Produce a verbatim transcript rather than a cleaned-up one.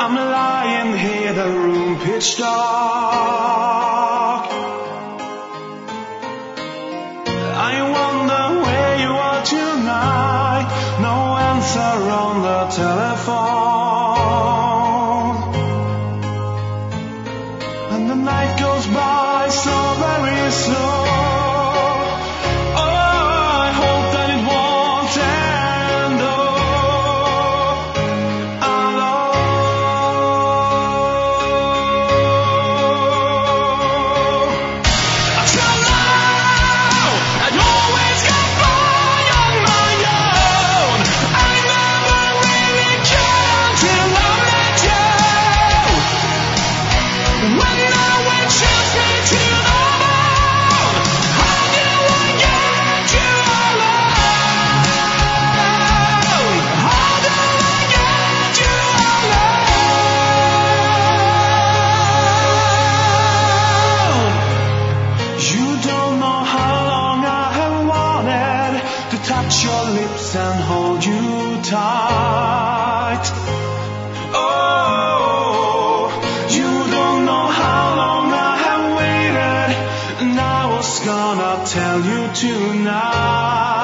I'm lying here, the room pitch dark. I wonder where you are tonight. No answer on the telephone. And the night goes by so very slow. Touch your lips and hold you tight. Oh, you don't know how long I have waited, and I was gonna tell you tonight.